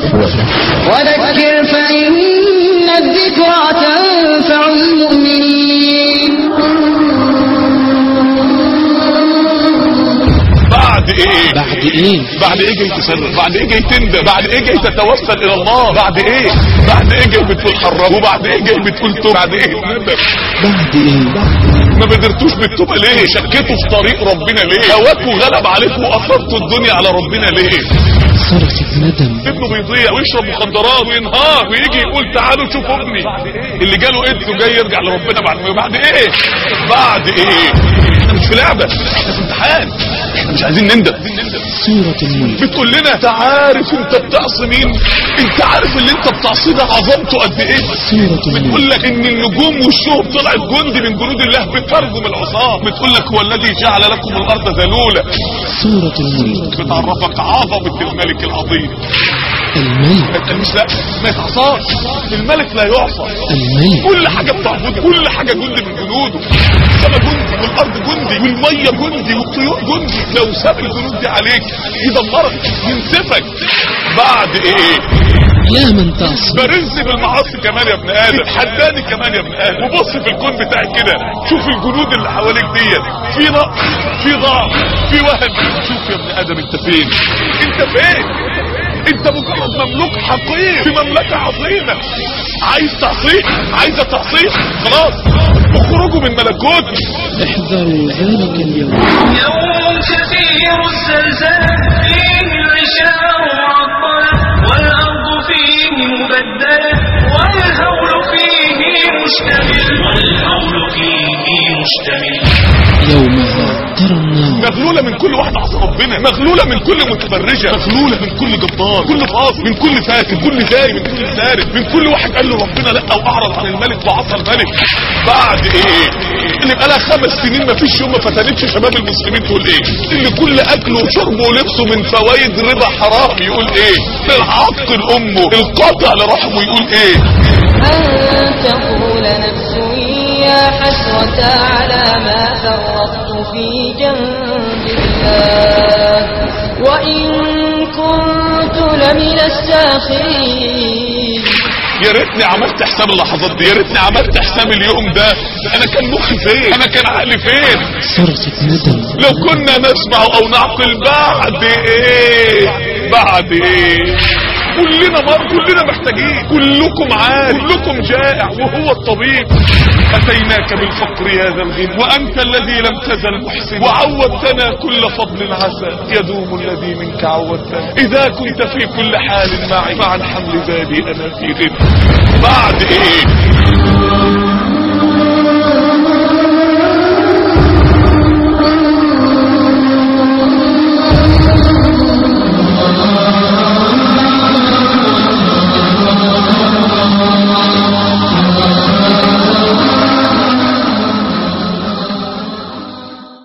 وذكر فإن الذكرى تنفع المؤمنين. بعد ايه بعد ايه جاي تصرف؟ بعد ايه جاي تندم؟ بعد ايه جاي تتوسل الى الله؟ بعد ايه جاي بتقول حرام؟ وبعد ايه جاي بتقول توب؟ بعد ايه ندم؟ بعد ايه ما بقدرتوش بالتوبه ليه؟ شكيتوا في طريق ربنا ليه؟ هواكوا غلب عليكم واثرتوا الدنيا على ربنا ليه؟ صرخة ندم. ابنه بيضيع ويشرب مخدرات وينهار ويجي يقول تعالوا شوفوا ابني اللي جاله ابنه جاي يرجع لربنا بعد ايه؟ بعد ايه؟ احنا مش في لعبه، احنا في امتحان، احنا مش عايزين نندم. سورة الملك بتقول لنا انت عارف انت بتعصي مين؟ انت عارف اللي انت بتعصيه ده عظمته قد ايه؟ سورة الملك بتقول لك ان النجوم والشهب طلعت جندي من جنود الله بترجم العصاه. بتقول لك هو الذي جعل لكم الارض ذلولا. سورة الملك بتعرفك عظمه الملك العظيم. الملك ما يتعصاش الملك، لا يعصى الملك. كل حاجه بتعبده، كل حاجه جندي من جنوده. السماء جندي والارض جندي والميه جندي والطيور جندي. لو ساب الجنود دي عليك يدمرك ينسفك. بعد ايه؟ يا من تعصي برز بالمعاصي كمان يا ابن ادم، حداني كمان يا ابن ادم. وبص في الكون بتاعك كده، شوف الجنود اللي حواليك ديت، في نقص، في ضعف، في وهن. شوف يا ابن ادم انت فين؟ انت مجرد مملوك حقير في مملكة عظيمة. عايز تعصيه؟ عايزة تعصيه؟ خلاص اخرجوا من ملكوتي. احذروا ذلك اليوم، يوم كثير الزلزلة فيه العشاء معطلة والأرض فيه مبدلة والهول فيه مشتمل يومها ترى النار مغلولة من كل واحد عصى ربنا، مغلولة من كل متبرجة، مغلولة من كل جبار، كل فاضي، من كل فاسد، كل جاي، من كل سارق، من كل واحد قال له ربنا لا واعرض عن الملك وعصى الملك. بعد ايه؟ اللي بقى لها 5 سنين ما فيش يوم ما فتنتش شباب المسلمين تقول ايه؟ اللي كل اكله وشربه ولبسه من فوائد ربا حرام يقول ايه؟ العق لامه، القطع لرحمه يقول ايه؟ أن تقول نفس يا حسرة على ما فرطت في جنب الله وإن كنت لمن الساخرين. يا ريتني عملت حساب اللحظات دي، يا ريتني عملت حساب اليوم ده. انا كان مخي فين؟ انا كان عقلي فين؟ صرخة ندم. لو كنا نسمع او نعقل بعد ايه؟ بعد ايه؟ كلنا كلنا محتاجين، كلكم عارف، كلكم جائع وهو الطبيب. اتيناك بالفقر يا ذا الغنى وانت الذي لم تزل محسن وعودتنا كل فضل عسى يدوم الذي منك عودتنا اذا كنت في كل حال معي مع الحمل بابي انا في غنى. بعد ايه؟